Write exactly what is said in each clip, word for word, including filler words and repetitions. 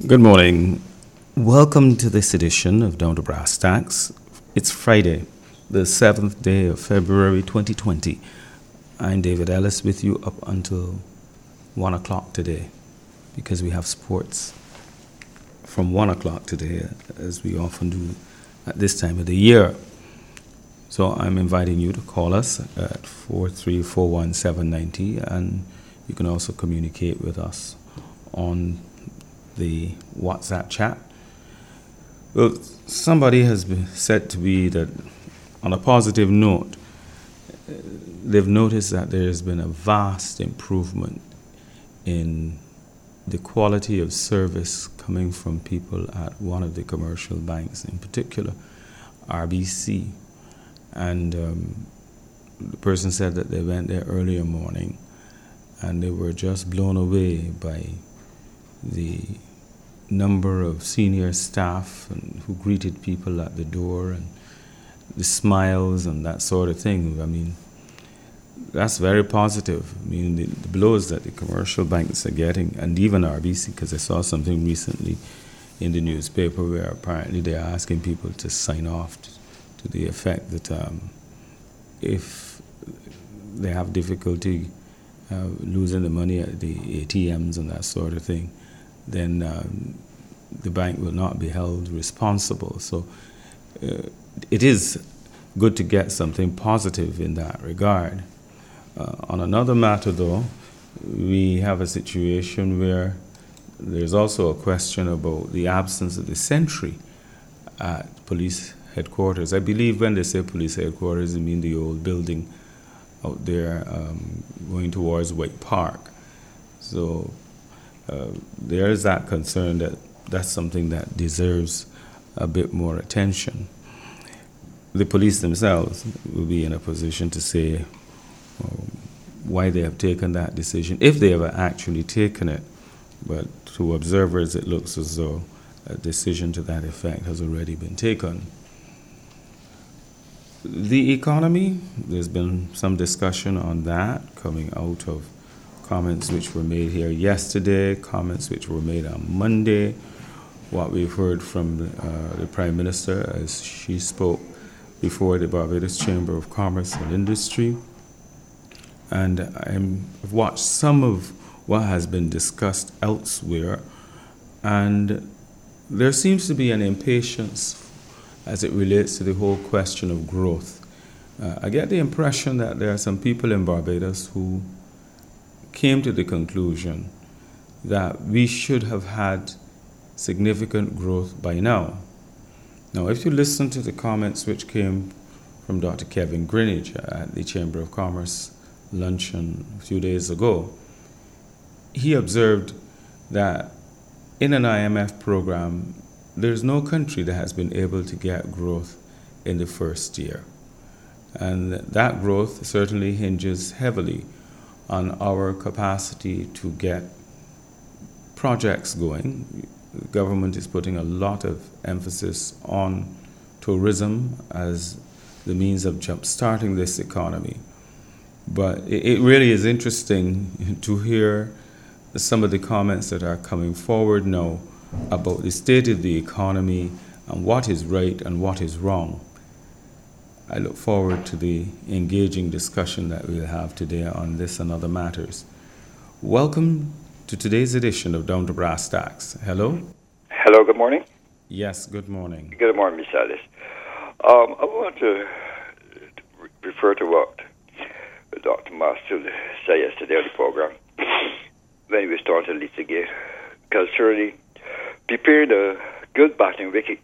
Good morning. Welcome to this edition of Down to Brass Tacks. It's Friday, the seventh day of February twenty twenty. I'm David Ellis with you up until one o'clock today because we have sports from one o'clock today, as we often do at this time of the year. So I'm inviting you to call us at four three four one seven nine zero, and you can also communicate with us on the WhatsApp chat. Well, somebody has been said to be that, on a positive note, they've noticed that there has been a vast improvement in the quality of service coming from people at one of the commercial banks, in particular R B C. And um, the person said that they went there earlier morning and they were just blown away by the number of senior staff and who greeted people at the door and the smiles and that sort of thing. I mean, that's very positive. I mean, the, the blows that the commercial banks are getting, and even R B C, because I saw something recently in the newspaper where apparently they're asking people to sign off to, to the effect that um, if they have difficulty uh, losing the money at the A T Ms and that sort of thing, then um, the bank will not be held responsible. So uh, it is good to get something positive in that regard. Uh, on another matter, though, we have a situation where there's also a question about the absence of the sentry at police headquarters. I believe when they say police headquarters, they mean the old building out there um, going towards White Park. So Uh, there is that concern that that's something that deserves a bit more attention. The police themselves will be in a position to say uh, why they have taken that decision, if they have actually taken it. But to observers, it looks as though a decision to that effect has already been taken. The economy, there's been some discussion on that coming out of comments which were made here yesterday, comments which were made on Monday, what we've heard from the, uh, the Prime Minister as she spoke before the Barbados Chamber of Commerce and Industry. And I've watched some of what has been discussed elsewhere, and there seems to be an impatience as it relates to the whole question of growth. Uh, I get the impression that there are some people in Barbados who came to the conclusion that we should have had significant growth by now. Now, if you listen to the comments which came from Doctor Kevin Greenidge at the Chamber of Commerce luncheon a few days ago, he observed that in an I M F program, there's no country that has been able to get growth in the first year. And that growth certainly hinges heavily on our capacity to get projects going. The government is putting a lot of emphasis on tourism as the means of jump-starting this economy. But it really is interesting to hear some of the comments that are coming forward now about the state of the economy and what is right and what is wrong. I look forward to the engaging discussion that we'll have today on this and other matters. Welcome to today's edition of Down to Brass Tacks. Hello? Hello, good morning. Yes, good morning. Good morning, Miz Ellis. Um, I want to refer to what Doctor Master said yesterday on the program when he was talking to Lisa Gay concerning preparing a good batting wicket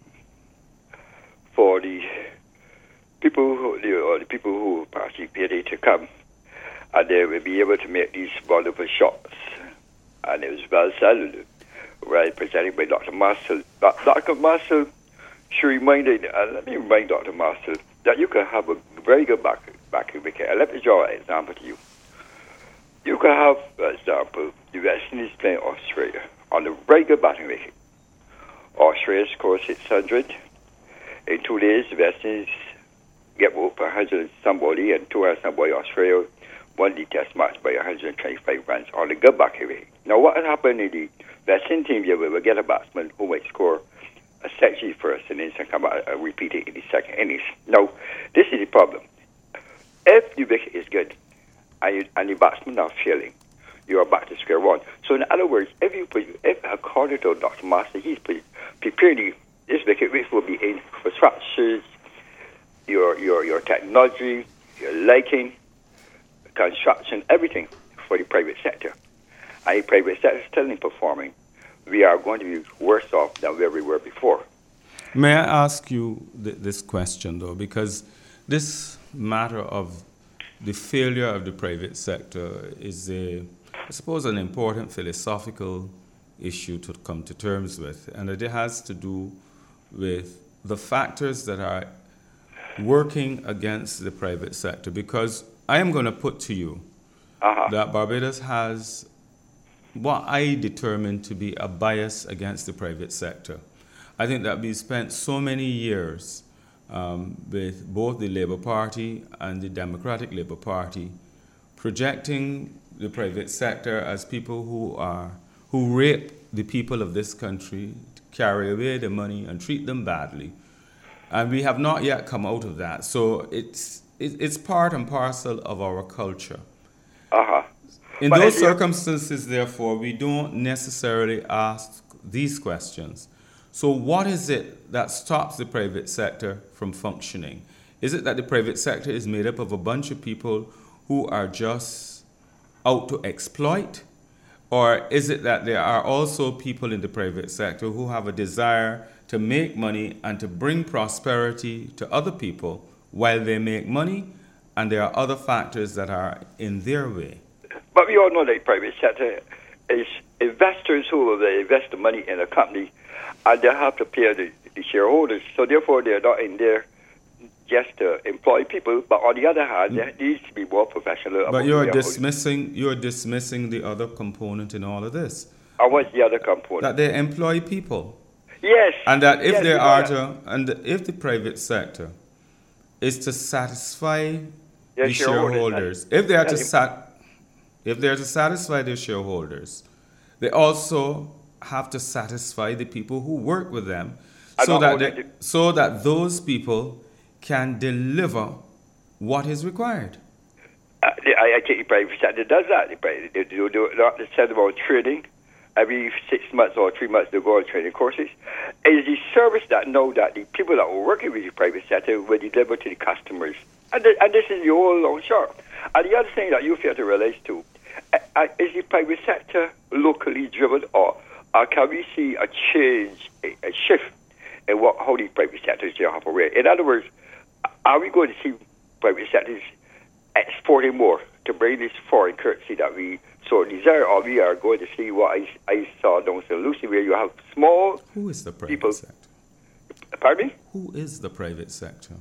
for the people who, the, or the people who participated to come, and they will be able to make these wonderful shots. And it was well said, right, presented by Doctor Marcel. Doctor Marcel should remind, uh, let me remind Doctor Marcel that you can have a very good back backing wicket. And let me draw an example to you. You can have, for example, the West Indies playing Australia on a very good batting wicket. Australia scores six hundred. In two days, the West Indies get over one hundred somebody, and two hundred somebody Australia won the test match by one hundred twenty-five runs on the good back away. Now, what happened in the that same team you will get a batsman who might score a century first and then come out and repeat it in the second innings. Now, this is the problem. If the wicket is good and, you, and the batsmen are failing, you are back to square one. So in other words, if you put, if according to Doctor Master, he's preparing this wicket, which will be in infrastructures, your your your technology, your lighting, construction, everything for the private sector. And the private sector is still performing. We are going to be worse off than where we were before. May I ask you th- this question, though, because this matter of the failure of the private sector is, a, I suppose, an important philosophical issue to come to terms with, and it has to do with the factors that are working against the private sector. Because I am going to put to you uh-huh. that Barbados has what I determine to be a bias against the private sector. I think that we spent so many years um, with both the Labour Party and the Democratic Labour Party projecting the private sector as people who are who rape the people of this country, carry away the money and treat them badly. And we have not yet come out of that. So it's it, it's part and parcel of our culture. Uh-huh. In but those circumstances, therefore, we don't necessarily ask these questions. So what is it that stops the private sector from functioning? Is it that the private sector is made up of a bunch of people who are just out to exploit? Or is it that there are also people in the private sector who have a desire to make money and to bring prosperity to other people while they make money, and there are other factors that are in their way? But we all know that the private sector is investors who will invest the money in a company, and they have to pay the, the shareholders. So therefore, they're not in there just to employ people. But on the other hand, there needs to be more professional. But you're dismissing you're dismissing the other component in all of this. And what's the other component? That they employ people. Yes. And that if yes, they are to, and if the private sector is to satisfy Their the shareholders, shareholders, if they are to sat. If they're to satisfy their shareholders, they also have to satisfy the people who work with them, so that they, so that those people can deliver what is required. Uh, I, I think the private sector does that. They, they do, do not send them on training every six months or three months. They go on training courses. It is the service that know that the people that were working with the private sector will deliver to the customers, and, the, and this is the whole long shot. And the other thing that you fail to realize too, uh, is the private sector locally driven, or, or can we see a change, a, a shift in what how the private sector is operate? In other words, are we going to see private sectors exporting more to bring this foreign currency that we so desire, or we are going to see what I, I saw down in Lucy, where you have small Who is the private people, sector? Pardon me? Who is the private sector?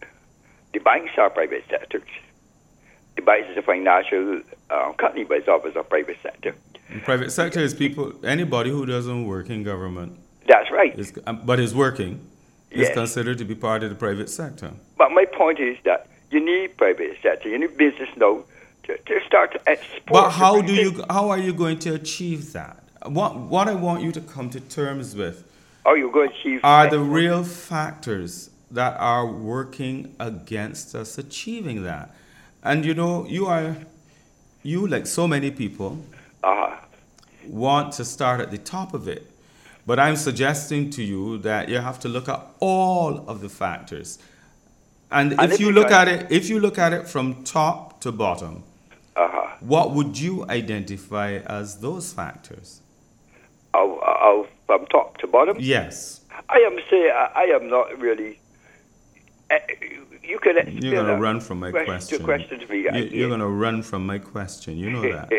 The banks are private sectors. The banks is a financial uh, company, but it's always a private sector. The private sector is people, anybody who doesn't work in government. That's right. Is, um, but is working, is yes. considered to be part of the private sector. But my point is that you need private sector, you need business now to, to start to export. But how do you? How are you going to achieve that? What What I want you to come to terms with are you going to achieve are export? the real factors that are working against us achieving that. And you know, you are, you like so many people, uh-huh. want to start at the top of it. But I'm suggesting to you that you have to look at all of the factors. And, and if you look at it, if you look at it from top to bottom, uh-huh. what would you identify as those factors? Oh, oh, from top to bottom? Yes. I am saying I, I am not really. Uh, you can. You're going to run from my question. question to me. You, you're going to run from my question. You know that.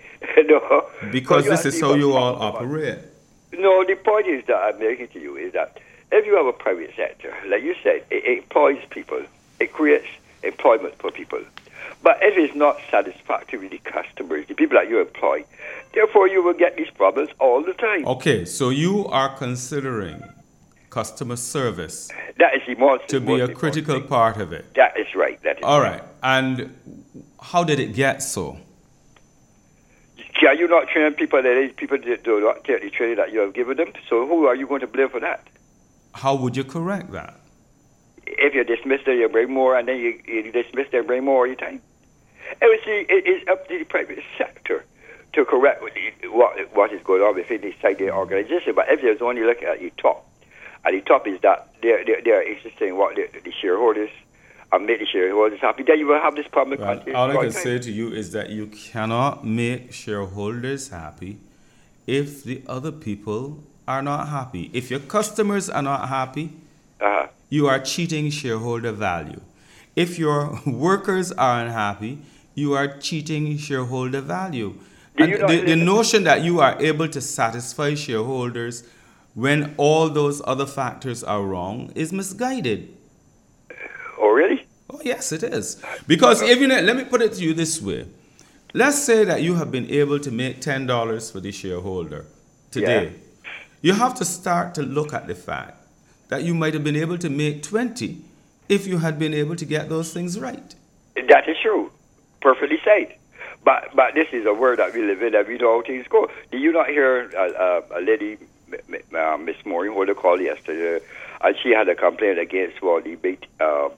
No. Because this is how you all operate. No, the point is that I'm making to you is that if you have a private sector, like you said, it, it employs people, it creates employment for people. But if it's not satisfactory with the customers, the people that you employ, therefore you will get these problems all the time. Okay, so you are considering customer service that is the most, to be a critical thing. Part of it. That is right. That is all right. right. And how did it get so? Can you not train people that these people do not take the training that you have given them? So who are you going to blame for that? How would you correct that? If you dismiss them, you bring more, and then you, you dismiss them, bring more all the time. And we see, it, it's up to the private sector to correct what what is going on within the side of the organization. But if there's only looking at the top, and the top is that they're, they're, they're interested in what the, the shareholders and make the shareholders happy, then you will have this problem. Well, all I can say to you is that you cannot make shareholders happy if the other people are not happy. If your customers are not happy, uh-huh. you are cheating shareholder value. If your workers are unhappy, you are cheating shareholder value. And the, the notion that you are able to satisfy shareholders when all those other factors are wrong is misguided. Oh, really? Oh, yes, it is. Because even let me put it to you this way. Let's say that you have been able to make ten dollars for the shareholder today. Yeah. You have to start to look at the fact that you might have been able to make twenty if you had been able to get those things right. That is true. Perfectly said. But but this is a world that we live in, and we know how things go. Did you not hear a, a, a lady, uh, Miss Maureen, who called yesterday, and she had a complaint against well, the big, uh,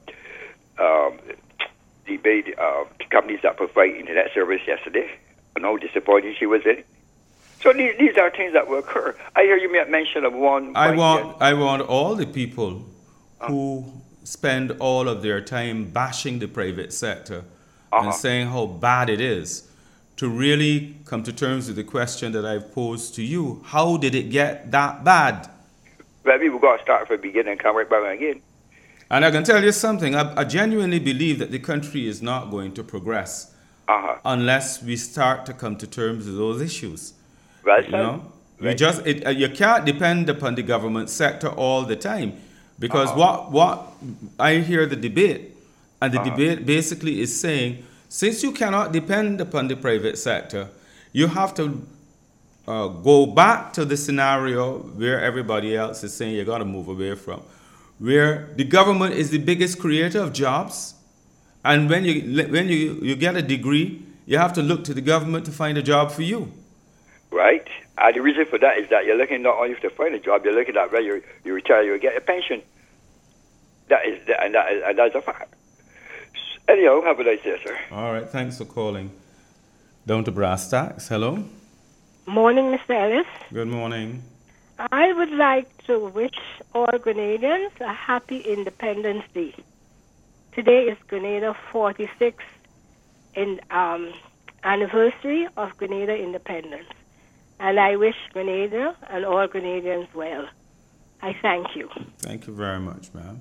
um, the big uh, companies that provide internet service yesterday, and how disappointed she was in. So these, these are things that will occur. I hear you make mention of one. I want I want all the people who spend all of their time bashing the private sector uh-huh. and saying how bad it is to really come to terms with the question that I've posed to you. How did it get that bad? Well, we've got to start from the beginning and come right back again. And I can tell you something. I, I genuinely believe that the country is not going to progress uh-huh. unless we start to come to terms with those issues. Right, you know, right. you just it, uh, you can't depend upon the government sector all the time, because uh-huh. what what I hear the debate, and the uh-huh. debate basically is saying, since you cannot depend upon the private sector, you have to uh, go back to the scenario where everybody else is saying you got to move away from, where the government is the biggest creator of jobs, and when you when you you get a degree, you have to look to the government to find a job for you. Right, and the reason for that is that you're looking not only to find a job, you're looking at where you you retire, you get a pension. That is, and that is, and that's a fact. Anyhow, have a nice day, sir. All right, thanks for calling. Down to brass tacks. Hello. Morning, Mister Ellis. Good morning. I would like to wish all Grenadians a happy Independence Day. Today is Grenada forty-sixth in um, anniversary of Grenada independence. And I wish Grenada and all Grenadians well. I thank you. Thank you very much, ma'am.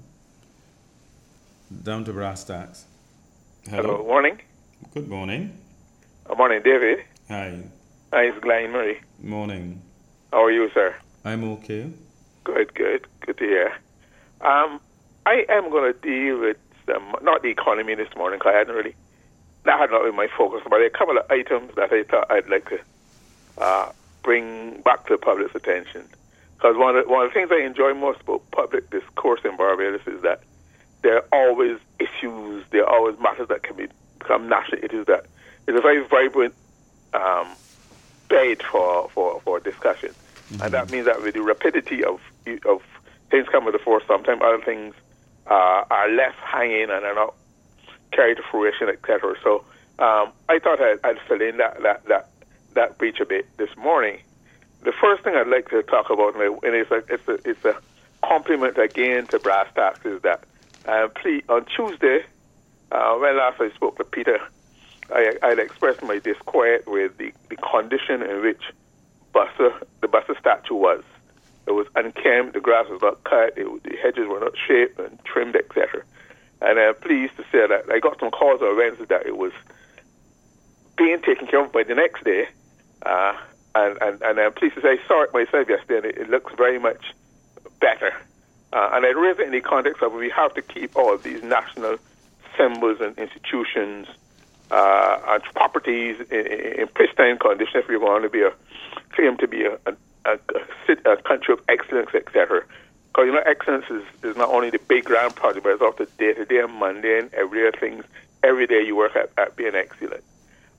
Down to brass tacks. Hello. Hello, morning. Good morning. Good morning, David. Hi. Hi, it's Glenn Murray. Morning. How are you, sir? I'm okay. Good, good. Good to hear. Um, I am going to deal with, some, not the economy this morning, because I hadn't really, that had not been my focus, but there are a couple of items that I thought I'd like to uh, bring back to the public's attention. Because one of, the, one of the things I enjoy most about public discourse in Barbados is that there are always issues, there are always matters that can be, become national issues that it's a very vibrant um, bed for, for, for discussion. Mm-hmm. And that means that with the rapidity of of things coming to the fore, sometimes other things uh, are left hanging and are not carried to fruition, et cetera. So um, I thought I'd, I'd fill in that, that, that, that breach a bit this morning. The first thing I'd like to talk about, and it's a, it's a, it's a compliment again to Brass Tacks, is that uh, please, on Tuesday, uh, when last I spoke to Peter, I I'd expressed my disquiet with the, the condition in which Buster, the Buster statue was. It was unkempt, the grass was not cut, it, the hedges were not shaped and trimmed, et cetera. And I'm pleased to say that I got some calls on Wednesday that it was being taken care of by the next day. Uh, and, and, and I'm pleased to say I saw it myself yesterday, and it, it looks very much better. Uh, and I raise it in the context of we have to keep all of these national symbols and institutions uh, and properties in, in pristine condition if we're going to be a claim to be a, a, a, a country of excellence, et cetera. Because, you know, excellence is, is not only the big grand project, but it's also day-to-day and mundane, everyday things. Every day you work at, at being excellent.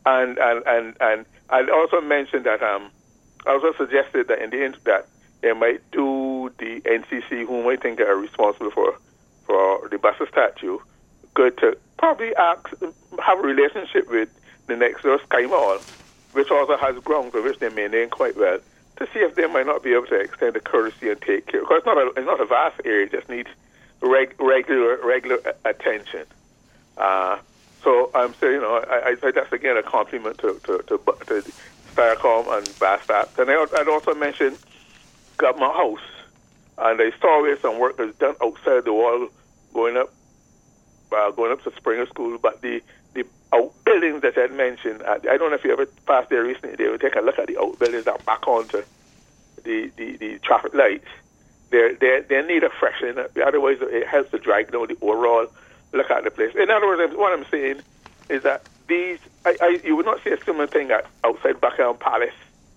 and and and and I also mentioned that um, I also suggested that in the end that they might do the N C C, whom I think are responsible for for the Buster statue, good to probably ask, have a relationship with the next door Sky Mall, which also has grounds of which they maintain quite well, to see if they might not be able to extend the courtesy and take care. Because it's not a, it's not a vast area, it just needs reg, regular regular attention. Uh, so I'm saying, you know, I, I think that's again a compliment to to to, to Starcom and Bastac. And I, I'd also mentioned Government House, and I saw where some work is done outside the wall, going up, uh, going up to Springer School. But the the outbuildings that I mentioned, I, I don't know if you ever passed there recently. They would take a look at the outbuildings that back onto the, the, the traffic lights. They they they need a freshening. Otherwise, it helps to drag down the overall look at the place. In other words, what I'm saying is that these, I, I you would not see a similar thing at outside Buckingham Palace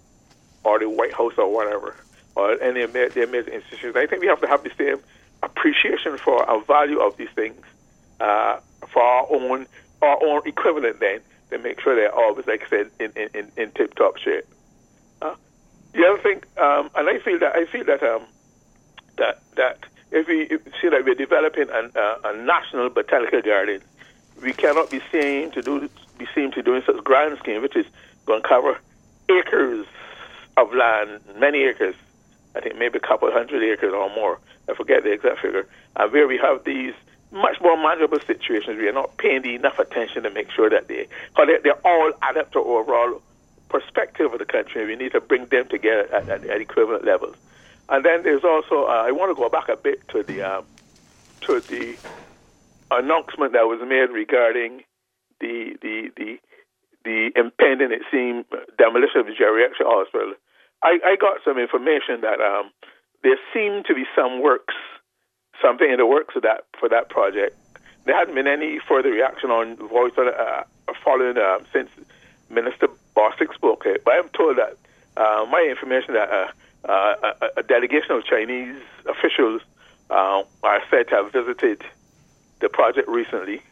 or the White House or whatever, or any of their major institutions. I think we have to have the same appreciation for a value of these things uh, for our own our own equivalent then, to make sure they're always, like I said, in, in, in tip-top shape. Uh, the other thing, um, and I feel that I feel that um, that that if we see that we're developing an, uh, a national botanical garden, we cannot be seen to do be seen to doing such grand scheme, which is going to cover acres of land, many acres. I think maybe a couple hundred acres or more. I forget the exact figure. And where we have these much more manageable situations, we are not paying enough attention to make sure that they, because they, they're all add up to overall perspective of the country. We need to bring them together at, at, at equivalent levels. And then there's also, uh, I want to go back a bit to the um, to the announcement that was made regarding the the the, the impending, it seemed, demolition of the geriatric hospital. I, I got some information that um, there seemed to be some works, something in the works of that for that project. There hadn't been any further reaction on voice on, uh, following uh, since Minister Bostic spoke. But I'm told that uh, my information that uh, uh, a, a delegation of Chinese officials uh, are said to have visited the project recently.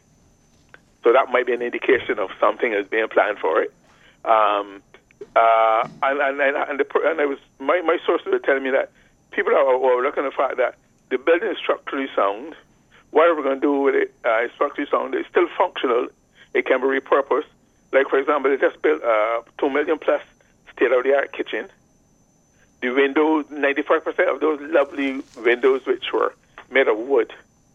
So that might be an indication of something that's being planned for it. Um, Uh, and and and, the, and I was my, my sources were telling me that people are, are looking at the fact that the building is structurally sound. Whatever we're going to do with it uh, is structurally sound. It's still functional. It can be repurposed. Like, for example, they just built a two million plus state-of-the-art kitchen. The windows, ninety-five percent of those lovely windows, which were made of wood,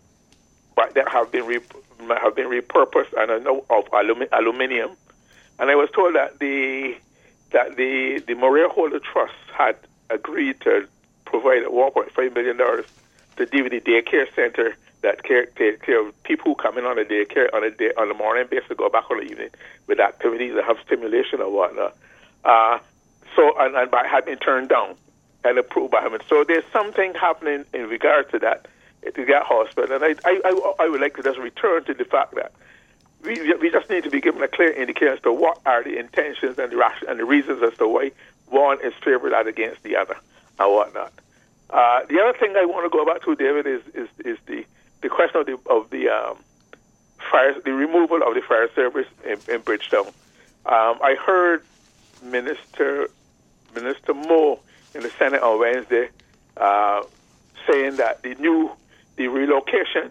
but that have been rep- have been repurposed and are now of alumi- aluminium. And I was told that the that the, the Maria Holder Trust had agreed to provide one point five million dollars to D V D daycare center that care, take care of people who come in on a daycare on a day, on the morning basis to go back on the evening with activities that have stimulation or whatnot. Uh, so, and, and by, had been turned down and approved by him. So there's something happening in regard to that, to that hospital. And I, I, I, I would like to just return to the fact that We, we just need to be given a clear indication as to what are the intentions and the ration, and the reasons as to why one is favored as against the other and whatnot. Uh, the other thing I want to go back to, David, is is, is the, the question of the of the um, fire, the removal of the fire service in, in Bridgetown. Um, I heard Minister Minister Moore in the Senate on Wednesday uh, saying that the new the relocation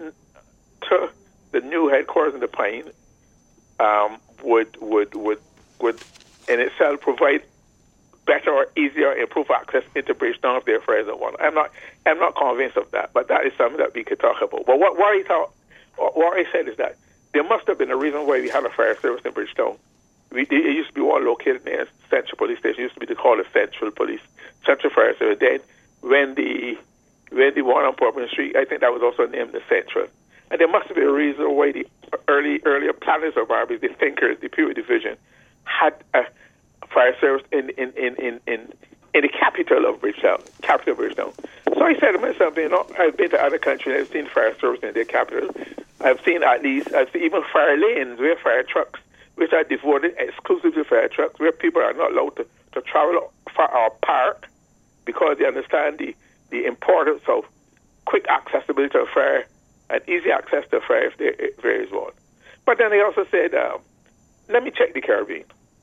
to the new headquarters in the Pine um, would would would would in itself provide better or easier, improved access into Bridgetown if they're friends of one. I'm not I'm not convinced of that, but that is something that we could talk about. But what, what I thought, what I said is that there must have been a reason why we had a fire service in Bridgetown. We, it used to be one located near Central Police Station. It used to be called the Central Police Central Fire Service. Then when the when the one on Portman Street, I think that was also named the Central. And there must have been a reason why the early, earlier planners of Barbie, the thinkers, the Peoria Division, had a fire service in in, in, in, in, in the capital of Bridgetown, capital of Bridgetown. So I said to myself, you know, I've been to other countries, I've seen fire service in their capital. I've seen at least, I've seen even fire lanes where fire trucks, which are devoted exclusively to fire trucks, where people are not allowed to, to travel far or park because they understand the, the importance of quick accessibility to a fire and easy access to fire if there, if there is one. But then they also said, um, let me check the Caribbean.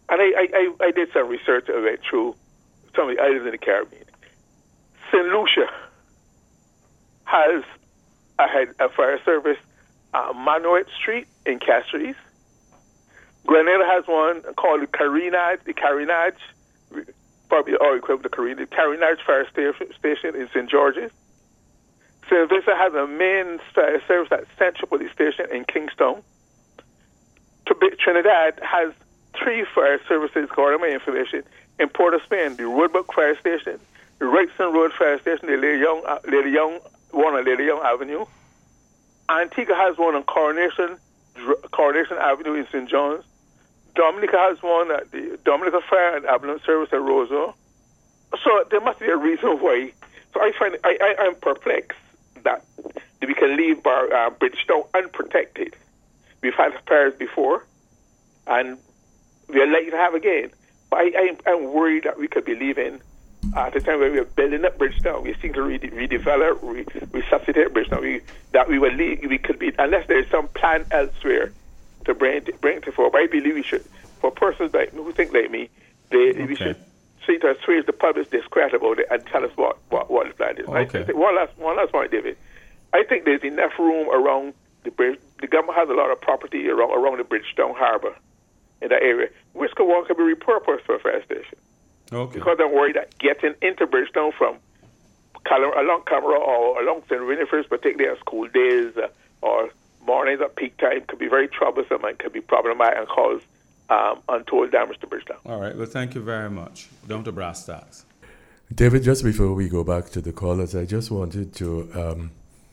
and I, I, I, I did some research. I went through some of the islands in the Caribbean. Saint Lucia has a, head, a fire service at Manuet Street in Castries. Grenada has one called the Carinage, the Carinage, probably all equivalent to Carinage, the Carinage Fire Station, station in Saint George's. Saint Vincent has a main fire service at Central Police Station in Kingstown. Trinidad has three fire services, according to my information, in Port of Spain: the Roadbrook Fire Station, the Wrightson Road Fire Station, the Lady Young, uh, Lady Young, one on Lady Young Avenue. Antigua has one on Coronation, Coronation Avenue in Saint John's. Dominica has one at the Dominica Fire and Ambulance Service at Roseau. So there must be a reason why. So I find I, I I'm perplexed that we can leave Bar, uh, Bridgetown unprotected. We've had fires before, and we are likely to have again. But I, I, I'm worried that we could be leaving at the time when we are building up Bridgetown. We seem to re- redevelop, re- resuscitate Bridgetown. We, that we will leave, we could be, unless there is some plan elsewhere to bring it, bring it to forward. But I believe we should, for persons like me who think like me, they, okay. we should see to assuage the public's discredit about it and tell us what, what, what the plan is. Okay. I think one last one last point, David. I think there's enough room around the bridge. The government has a lot of property around, around the Bridgetown Harbour in that area, which could one could be repurposed for a fire station. Okay. Because I'm worried that getting into Bridgetown from Cal- along Camera or along Saint Winifred's, particularly on school days uh, or mornings at peak time, could be very troublesome and could be problematic and cause um, untold damage to Bridgetown. All right. Well, thank you very much. Down to brass tacks. David, just before we go back to the callers, I just wanted to um,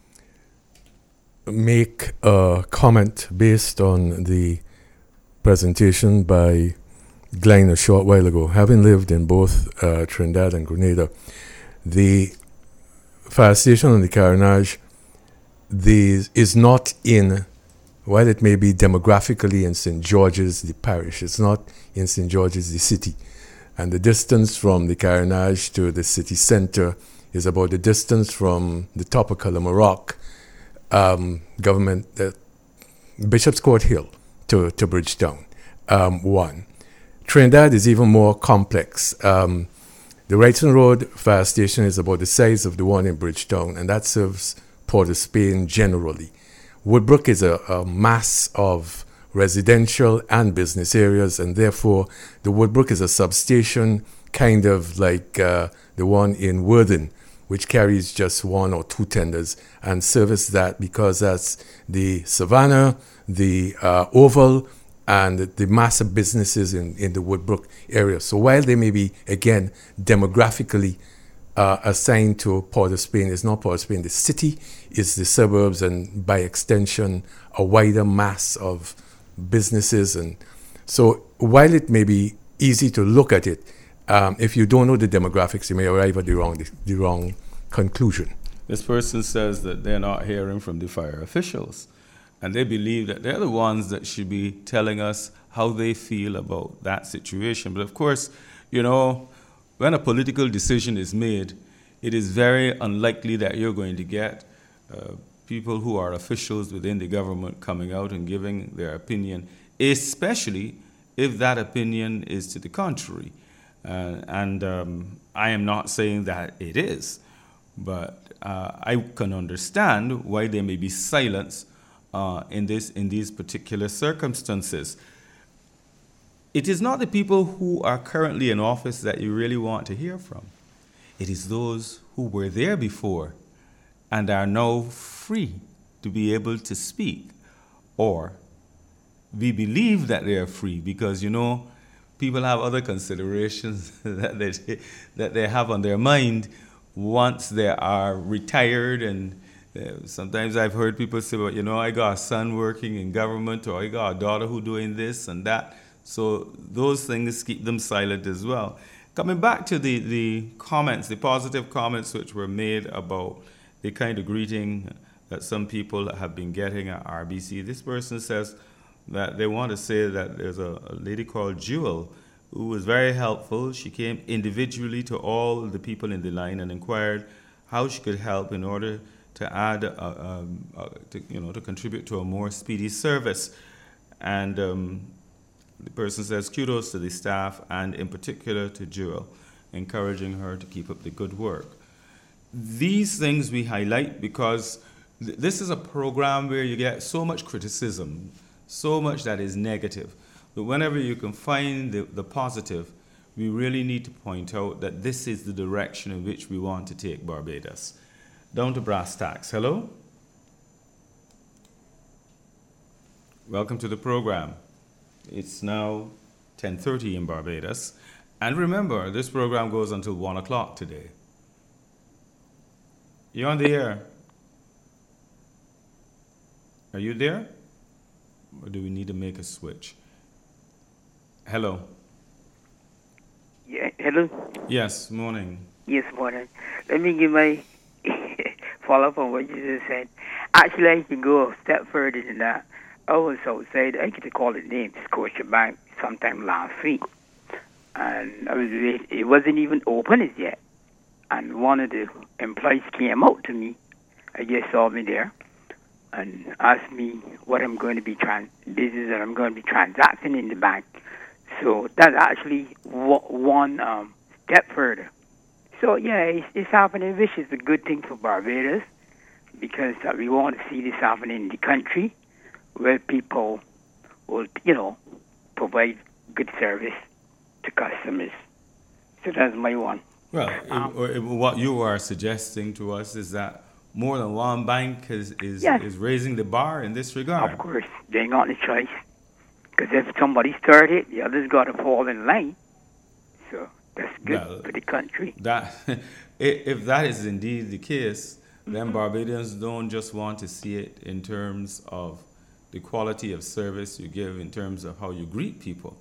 make a comment based on the presentation by Glenn a short while ago. Having lived in both uh, Trinidad and Grenada, the fire station on the Carinage the, is not in, while it may be demographically in Saint George's, the parish, it's not in Saint George's, the city. And the distance from the Carinage to the city centre is about the distance from the top of Colomaroc um, government, uh, Bishop's Court Hill to, to Bridgetown, um, one. Trinidad is even more complex. Um, the Wrightson Road fire station is about the size of the one in Bridgetown, and that serves Port of Spain generally. Woodbrook is a, a mass of residential and business areas, and therefore the Woodbrook is a substation kind of like uh, the one in Worthing, which carries just one or two tenders and service that because that's the Savannah, the uh, Oval, and the massive businesses in, in the Woodbrook area. So while they may be, again, demographically uh, assigned to Port of Spain, it's not Port of Spain. The city is the suburbs and, by extension, a wider mass of businesses. And so while it may be easy to look at it, um, if you don't know the demographics, you may arrive at the wrong, the, the wrong conclusion. This person says that they're not hearing from the fire officials. And they believe that they're the ones that should be telling us how they feel about that situation. But of course, you know, when a political decision is made, it is very unlikely that you're going to get uh, people who are officials within the government coming out and giving their opinion, especially if that opinion is to the contrary. Uh, and um, I am not saying that it is, but uh, I can understand why there may be silence Uh, in this, in these particular circumstances. It is not the people who are currently in office that you really want to hear from. It is those who were there before and are now free to be able to speak. Or we believe that they are free because, you know, people have other considerations that they, that they have on their mind once they are retired. And Uh, sometimes I've heard people say, well, you know, I got a son working in government, or I got a daughter who doing this and that. So those things keep them silent as well. Coming back to the, the comments, the positive comments which were made about the kind of greeting that some people have been getting at R B C. This person says that they want to say that there's a, a lady called Jewel who was very helpful. She came individually to all the people in the line and inquired how she could help in order to add, uh, um, uh, to, you know, to contribute to a more speedy service. And um, The person says kudos to the staff and in particular to Jewel, encouraging her to keep up the good work. These things we highlight because th- this is a program where you get so much criticism, so much that is negative. But whenever you can find the, the positive, we really need to point out that this is the direction in which we want to take Barbados. Down to brass tacks. Hello? Welcome to the program. It's now ten thirty in Barbados. And remember, this program goes until one o'clock today. You're on the air. Are you there? Or do we need to make a switch? Hello. Yeah, hello. Yes, morning. Yes, morning. Let me give my follow up on what you just said. Actually, I can go a step further than that. I was outside, I get to call it name, Scotiabank, sometime last week. And I was wait- it wasn't even open as yet. And one of the employees came out to me. I just saw me there and asked me what I'm going to be trans business that I'm going to be transacting in the bank. So that's actually w- one um, step further. So yeah, it's, it's happening, which is a good thing for Barbados because uh, we want to see this happening in the country where people will, you know, provide good service to customers. So that's my one. Well, Um, if, or if what you are suggesting to us is that more than one bank is, is, Yes. is raising the bar in this regard. Of course, they ain't got no choice. Because if somebody started, the others got to fall in line. So that's good Well, for the country. That, i- if that is indeed the case, then Barbadians don't just want to see it in terms of the quality of service you give, in terms of how you greet people.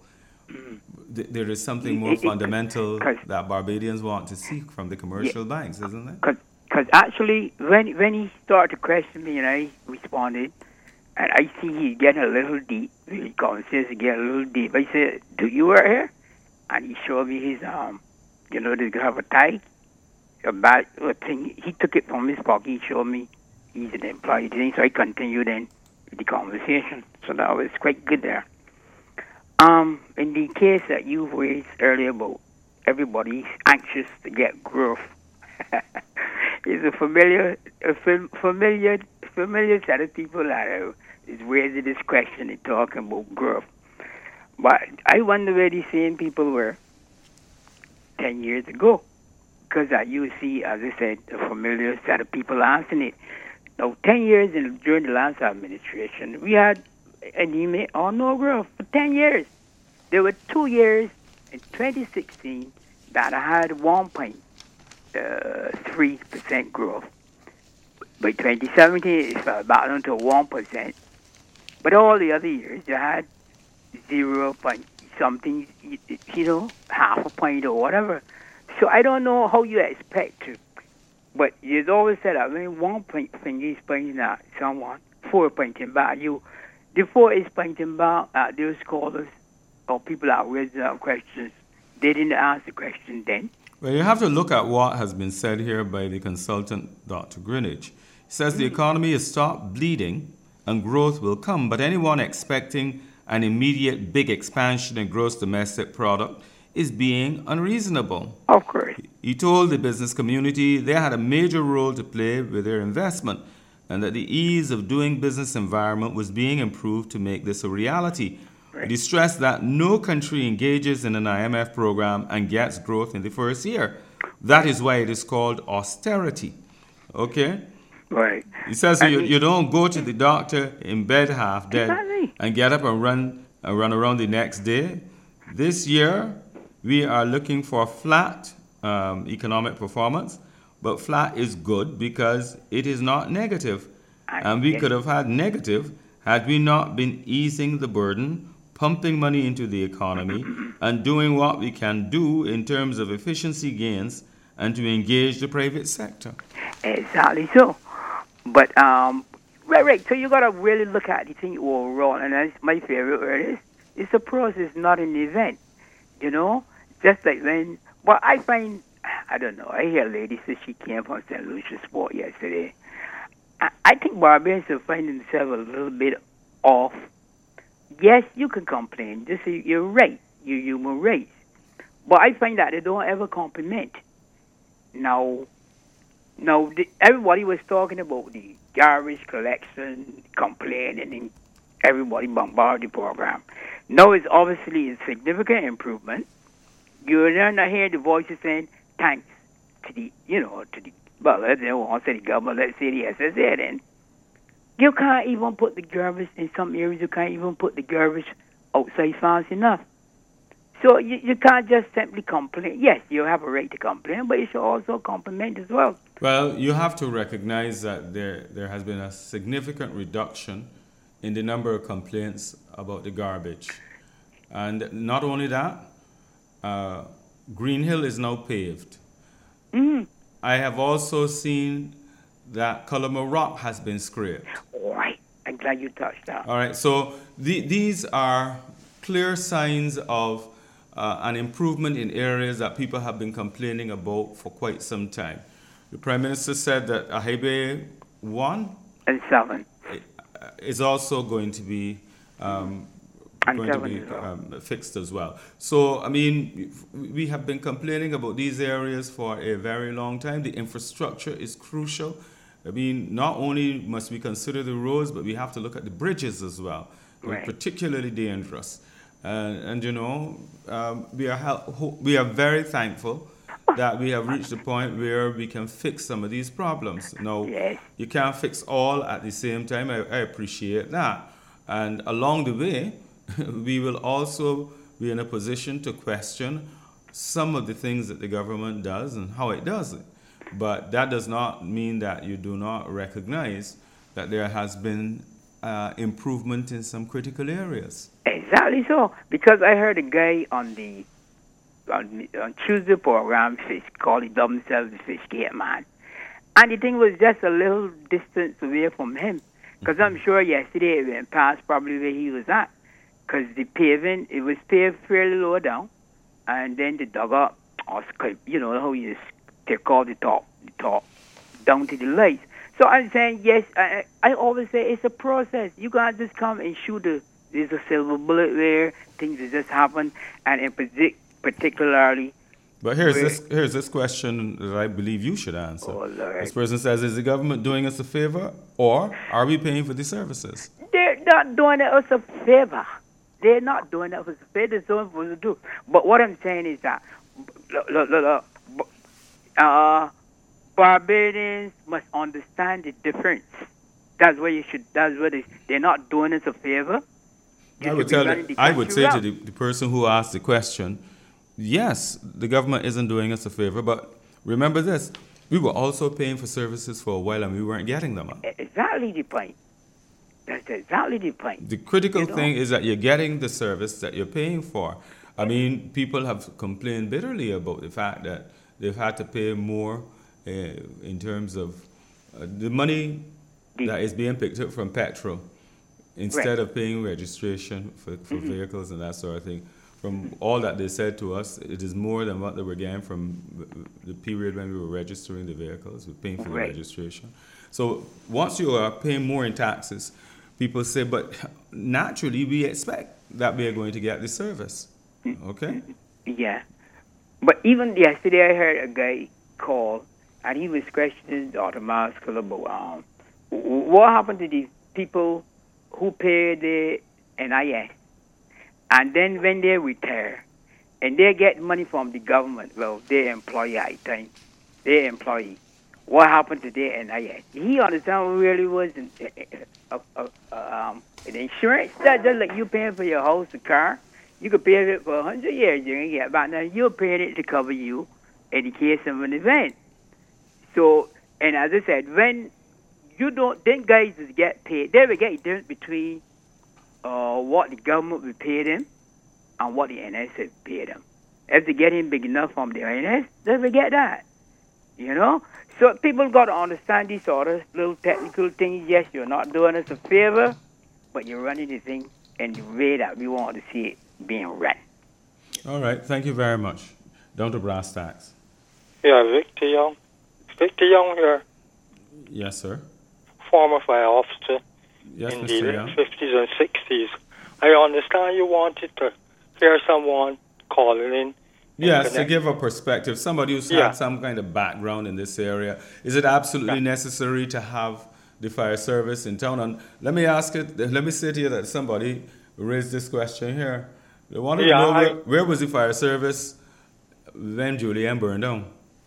Th- There is something more It- it- fundamental 'cause- that Barbadians want to seek from the commercial banks, isn't it? Because actually, when when he started to question me and I responded, and I see he's getting a little deep, the conversation getting a little deep. I said, "Do you work here?" And he showed me his um, you know, they have a tie, a bag, a thing. He took it from his pocket. He showed me he's an employee thing. So I continued then with the conversation. So that was quite good there. Um, in the case that you raised earlier about everybody's anxious to get growth. It's a familiar, a fam- familiar, familiar set of people that are, is raising this question and talking about growth. But I wonder where these same people were ten years ago, because uh, you see, as I said, a familiar set of people answering it. Now, ten years in, during the last administration, we had anemic or no growth for ten years. There were two years in twenty sixteen that I had one point three percent growth. By twenty seventeen, it fell back down to one percent. But all the other years, you had zero point something, you know, half a point or whatever. So I don't know how you expect to. But you've always said that when one point finger is pointing at someone, four pointing back at you. The four is pointing back at those scholars or people that raised uh, questions. They didn't ask the question then. Well, you have to look at what has been said here by the consultant, Doctor Greenwich. He says the economy has stopped bleeding and growth will come, but anyone expecting an immediate big expansion in gross domestic product is being unreasonable. Of course. He told the business community they had a major role to play with their investment and that the ease of doing business environment was being improved to make this a reality. Right. He stressed that no country engages in an I M F program and gets growth in the first year. That is why it is called austerity. Okay? Right. He says And you, he- you don't go to the doctor in bed half dead Exactly. and get up and run and run around the next day. This year, we are looking for flat um, economic performance, but flat is good because it is not negative. And we yes. could have had negative had we not been easing the burden, pumping money into the economy, and doing what we can do in terms of efficiency gains and to engage the private sector. Exactly so. But, um, right, right. So you got to really look at the thing overall. And that's my favorite word is, it's a process, not an event. You know? Just like when, well, I find, I don't know, I hear a lady say she came from Saint Lucia Sport yesterday. I, I think Barbadians are finding themselves a little bit off. yes, you can complain. This is your right, your human rights. But I find that they don't ever compliment. Now, now the, everybody was talking about the garbage collection, complaining, and everybody bombarded the program. Now it's obviously a significant improvement. You're not hearing the voices saying thanks to the, you know, to the, well, let's say, well, say the government, let's say the S S A then. You can't even put the garbage, in some areas you can't even put the garbage outside fast enough. So you, you can't just simply complain. Yes, you have a right to complain, but you should also compliment as well. Well, you have to recognize that there, there has been a significant reduction in the number of complaints about the garbage. And not only that, uh, Green Hill is now paved. Mm. I have also seen that Cullimer Rock has been scraped. All right. I'm glad you touched that. All right. So the, these are clear signs of uh, an improvement in areas that people have been complaining about for quite some time. The Prime Minister said that Ahebe one and seven is also going to be um, and going to be well. um, fixed as well. So, I mean, we have been complaining about these areas for a very long time. The infrastructure is crucial. I mean, not only must we consider the roads, but we have to look at the bridges as well. They're right. particularly dangerous. Uh, and, you know, um, we are hel- we are very thankful that we have reached a point where we can fix some of these problems. Now, yes. you can't fix all at the same time. I, I appreciate that. And along the way, we will also be in a position to question some of the things that the government does and how it does it. But that does not mean that you do not recognize that there has been uh, improvement in some critical areas. Exactly so. Because I heard a guy on the on, on Tuesday program, fish called himself the Fish Gate Man. And the thing was just a little distance away from him. Because I'm sure yesterday it went past probably where he was at. Because the paving, it was paved fairly low down. And then the dug up, or you know, how you take all the top, the top, down to the lights. So I'm saying, yes, I, I always say it's a process. You can't just come and shoot a, there's a silver bullet there, things that just happen. And in partic- particularly... But here's this here's this question that I believe you should answer. Oh, Lord. This person says, is the government doing us a favor, or are we paying for the services? They're not doing us a favor. They're not doing us a favor. They're doing what to do. But what I'm saying is that, look, look, look, look, uh, Barbadians must understand the difference. That's where you should. That's where they, they're not doing us a favor. You I would tell. The, I would say to the, the person who asked the question, yes, the government isn't doing us a favor, but remember this: we were also paying for services for a while, and we weren't getting them. Exactly the point. That's exactly the point. The critical you know? thing is that you're getting the service that you're paying for. I mean, people have complained bitterly about the fact that they've had to pay more uh, in terms of uh, the money the, that is being picked up from petrol instead right. of paying registration for, for mm-hmm. vehicles and that sort of thing. From all that they said to us, it is more than what they were getting from the period when we were registering the vehicles, we're paying for right. the registration. So once you are paying more in taxes, people say, but naturally we expect that we are going to get the service. Okay? Yeah. But even yesterday I heard a guy call and he was questioning Doctor Maskell about um, what happened to the people who pay the N I S. And then when they retire and they get money from the government, well, they employee, I think, they employee. What happened to their N I S? He understand really was an, uh, uh, uh, um, an insurance. That's just like you paying for your house, a car. You could pay it for a hundred years. You can get back now. You're paying it to cover you in the case of an event. So, and as I said, when you don't, then guys just get paid. They will get a difference between uh, what the government will pay them and what the N S will pay them. If they get him big enough from the N S, they will get that. You know? So people got to understand these sort of little technical things. Yes, you're not doing us a favor, but you're running the thing in the way that we want to see it being run. All right. Thank you very much. Down to brass tacks. Yeah, Victor Young. Victor Young here. Yes, sir. Former fire officer yes, in Mister the Young. fifties and sixties. I understand you wanted to hear someone calling in. Yes, to give a perspective, somebody who's Yeah. had some kind of background in this area. Is it absolutely necessary to have the fire service in town? And let me ask it, let me say to you that somebody raised this question here. They wanted Yeah, to know I- where, where was the fire service when Julian burned down?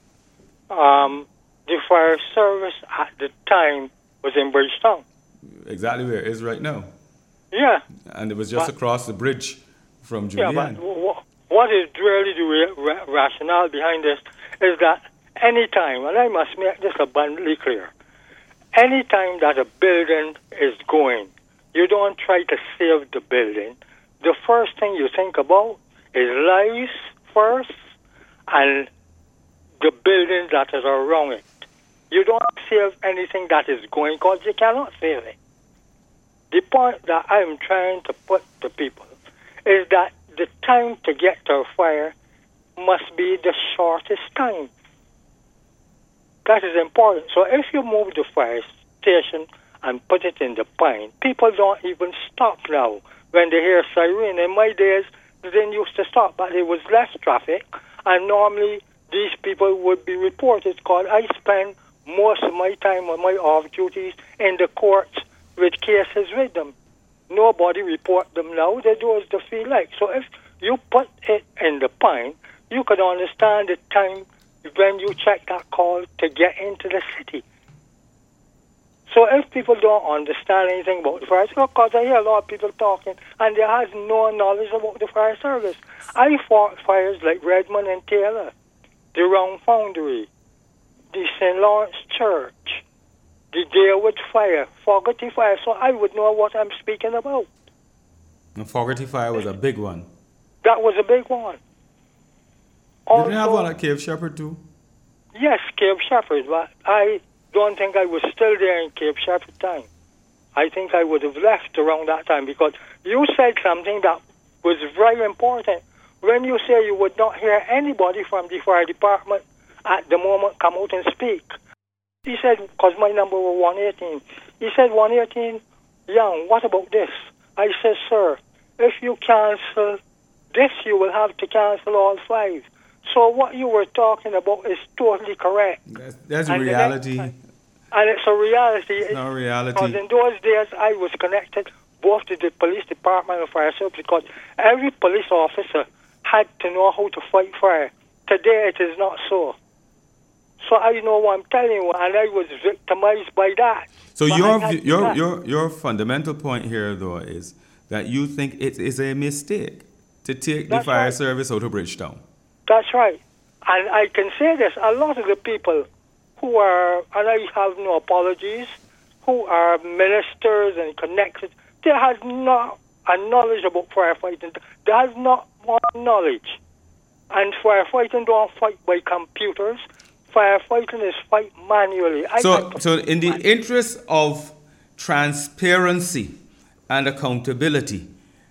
Um, the fire service at the time was in Bridgetown. Exactly where it is right now. Yeah. And it was just But- across the bridge from Yeah, Julian. but w- what is really the ra- ra- rationale behind this is that any time, and I must make this abundantly clear, any time that a building is going, you don't try to save the building. The first thing you think about is lives first and the buildings that is around it. You don't save anything that is going because you cannot save it. The point that I'm trying to put to people is that the time to get to a fire must be the shortest time. That is important. So if you move the fire station and put it in the pine, people don't even stop now when they hear siren. In my days, they didn't used to stop, but there was less traffic, and normally these people would be reported because I spend most of my time on my off duties in the courts with cases with them. Nobody report them now. They do as they feel like. So if you put it in the pine, you could understand the time when you check that call to get into the city. So if people don't understand anything about the fire service, because I hear a lot of people talking and they has no knowledge about the fire service. I fought fires like Redmond and Taylor, the Round Foundry, the Saint Lawrence Church, the Deerwood Fire, Fogarty Fire, so I would know what I'm speaking about. And Fogarty Fire was a big one. That was a big one. Didn't you have one at Cape Shepherd too? Yes, Cape Shepherd, but I don't think I was still there in Cape Shepherd time. I think I would have left around that time because you said something that was very important. When you say you would not hear anybody from the fire department at the moment come out and speak. He said, because my number was one eighteen. He said, one eighteen, Young, what about this? I said, sir, if you cancel this, you will have to cancel all five. So what you were talking about is totally correct. That's, that's And the reality. next- And it's a reality. It's not reality. Because in those days, I was connected both to the police department and fire service because every police officer had to know how to fight fire. Today, it is not so. So I know what I'm telling you, and I was victimized by that. So But your I had your that. your your fundamental point here, though, is that you think it is a mistake to take the That's fire right. service out of Bridgetown. That's right. And I can say this, a lot of the people who are, and I have no apologies, who are ministers and connected, they have not a knowledge about firefighting. They have not more knowledge. And firefighting don't fight by computers. Firefighting is fight manually. I So, like to so fight in the manually. interest of transparency and accountability,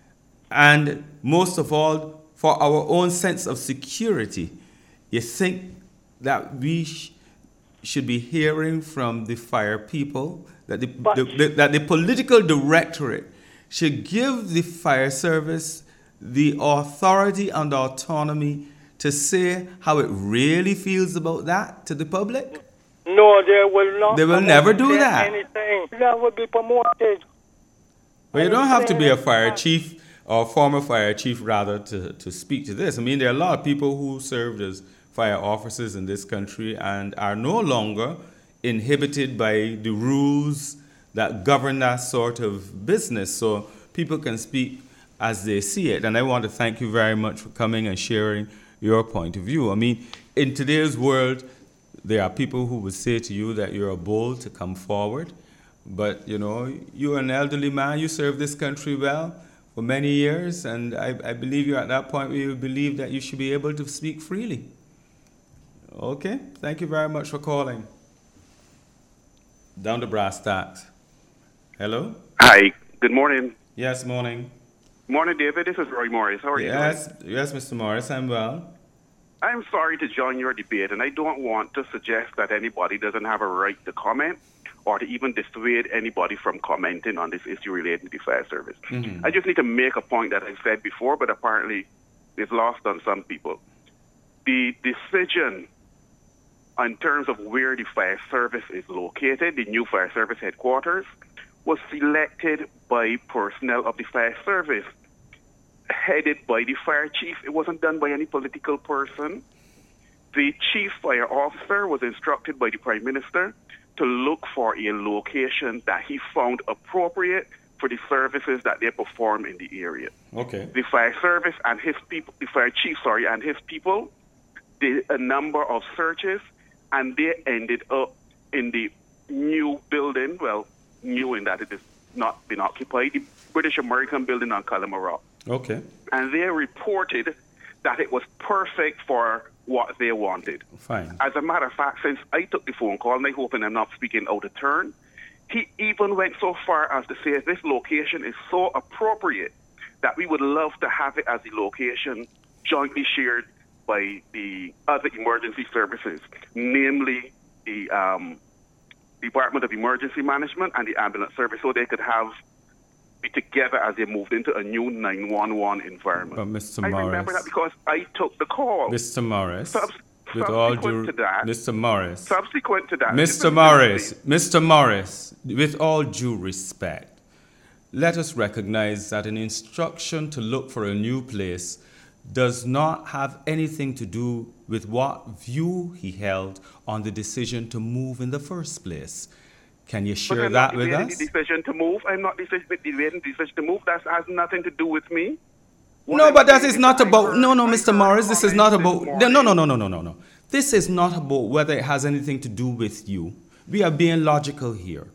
and most of all, for our own sense of security, you think that we sh- should be hearing from the fire people, that the, But- the, the, that the political directorate should give the fire service the authority and autonomy to say how it really feels about that to the public? No, they will not. They will promote never do that. Anything. That will be promoted. Well, you don't have to be a fire Yeah. chief or former fire chief, rather, to, to speak to this. I mean, there are a lot of people who served as fire officers in this country and are no longer inhibited by the rules that govern that sort of business. So people can speak as they see it. And I want to thank you very much for coming and sharing your point of view. I mean, in today's world, there are people who would say to you that you're bold to come forward. But, you know, you're an elderly man, you served this country well for many years, and I, I believe you're at that point where you believe that you should be able to speak freely. Okay, thank you very much for calling. Down to brass tacks. Hello? Hi, good morning. Yes, morning. Morning, David. This is Roy Morris. How are you Yes, doing? yes, Mister Morris, I'm well. I'm sorry to join your debate, and I don't want to suggest that anybody doesn't have a right to comment. or to even dissuade anybody from commenting on this issue related to the fire service. Mm-hmm. I just need to make a point that I've said before, but apparently it's lost on some people. The decision in terms of where the fire service is located, the new fire service headquarters, was selected by personnel of the fire service, headed by the fire chief. It wasn't done by any political person. The chief fire officer was instructed by the Prime Minister to look for a location that he found appropriate for the services that they perform in the area. Okay. The fire service and his people, the fire chief, sorry, and his people did a number of searches, and they ended up in the new building, well, new in that it has not been occupied, the British American building on Calamara. Okay. And they reported that it was perfect for what they wanted. Fine. As a matter of fact, since I took the phone call, and I hope I'm not speaking out of turn, he even went so far as to say this location is so appropriate that we would love to have it as a location jointly shared by the other emergency services, namely the um, Department of Emergency Management and the ambulance service, so they could have be together as they moved into a new nine one one environment. But Mister I Morris, remember that because I took the call. Mister Morris, Subs- with all subsequent due, to that, Mister Morris, subsequent to that, Mister Morris, Mister Morris, with all due respect, let us recognize that an instruction to look for a new place does not have anything to do with what view he held on the decision to move in the first place. Can you share but I'm that not with debating us? The decision to move. I'm not debating the decision to move. That has nothing to do with me. What No, I'm but that saying is not I about. heard- No, no, I Mister heard Morris, this is not comments about. this No, no, morning. no, no, no, no, no. This is not about whether it has anything to do with you. We are being logical here.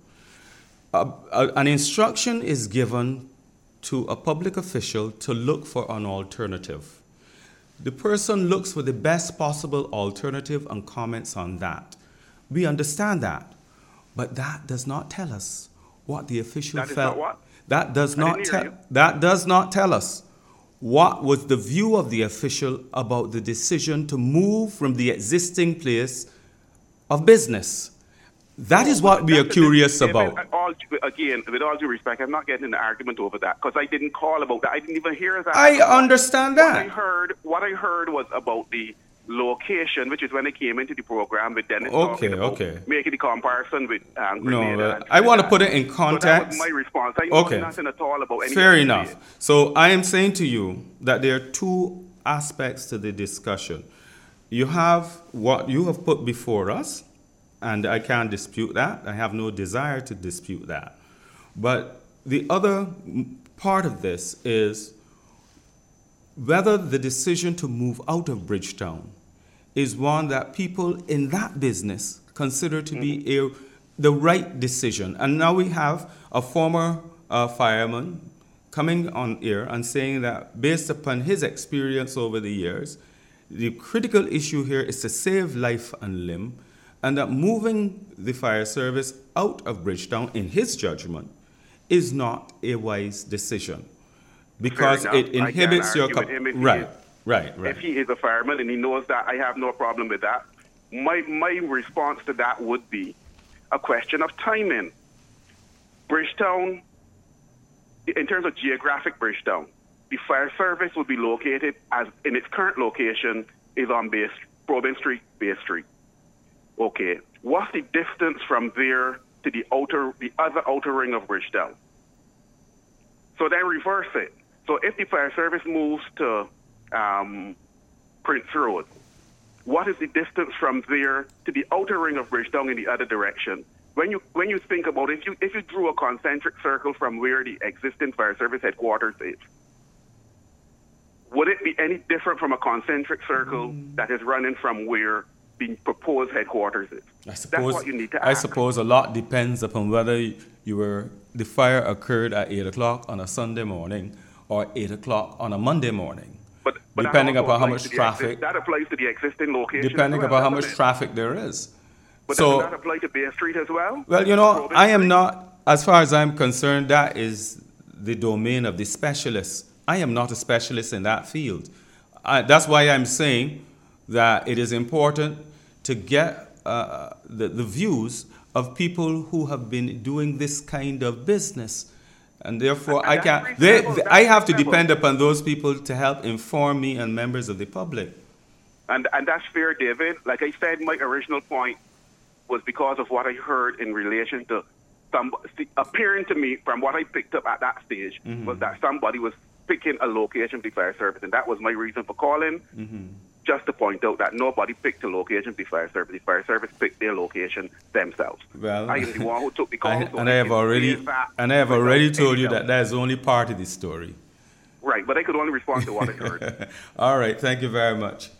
A- a- an instruction is given to a public official to look for an alternative. The person looks for the best possible alternative and comments on that. We understand that, but that does not tell us what the official That is felt. not what? That does I not didn't tell. hear you. That does not tell us what was the view of the official about the decision to move from the existing place of business. That is what we are That's a- curious David, about. all, again, with all due respect, I'm not getting in an argument over that because I didn't call about that. I didn't even hear that. I understand What I that. heard, what I heard was about the location, which is when I came into the program with Dennis Okay, talking about okay. making the comparison with um, No, Grenada uh, and I want to Trinidad. put it in So that context. was my response. I know Okay. nothing at all about any Fair of enough. it. So I am saying to you that there are two aspects to the discussion. You have what you have put before us, and I can't dispute that. I have no desire to dispute that. But the other m- part of this is whether the decision to move out of Bridgetown is one that people in that business consider to be a, the right decision. And now we have a former uh, fireman coming on air and saying that based upon his experience over the years, the critical issue here is to save life and limb, and that moving the fire service out of Bridgetown, in his judgment, is not a wise decision because enough. it I can't inhibits your... argue with him if he right, is- right, right. If he is a fireman and he knows that, I have no problem with that. My my response to that would be a question of timing. Bridgetown, in terms of geographic Bridgetown, the fire service would be located as in its current location is on Bay, Probin Street, Bay Street. Okay, what's the distance from there to the outer, the other outer ring of Bridgetown? So then reverse it. So if the fire service moves to um, Prince Road, what is the distance from there to the outer ring of Bridgetown in the other direction? When you when you think about it, if you if you drew a concentric circle from where the existing fire service headquarters is, would it be any different from a concentric circle that is running from where the proposed headquarters is? I suppose, That's what you need to I ask. suppose a lot depends upon whether you were the fire occurred at eight o'clock on a Sunday morning or eight o'clock on a Monday morning. But, but that Depending also upon how applies much to the traffic- exist- that applies to the existing location. Depending as well, upon how much doesn't it? traffic there is. But so, doesn't that apply to Bay Street as well? well, you know, Probin I am Street? not, as far as I'm concerned, that is the domain of the specialists. I am not a specialist in that field. I, that's why I'm saying that it is important to get uh, the, the views of people who have been doing this kind of business. And therefore, And I that's can't. They, reasonable. they- That's I have to reasonable. depend upon those people to help inform me and members of the public. And and that's fair, David. Like I said, my original point was because of what I heard in relation to some appearing to me from what I picked up at that stage Mm-hmm. was that somebody was picking a location for the fire service, and that was my reason for calling. Mm-hmm. Just to point out that nobody picked a location for the fire service. The fire service picked their location themselves. Well, I am the one who took the call. I, so and I have can already say that and I have without already any told you doubt. that that is only part of the story. Right, but I could only respond to what I heard. All right. Thank you very much.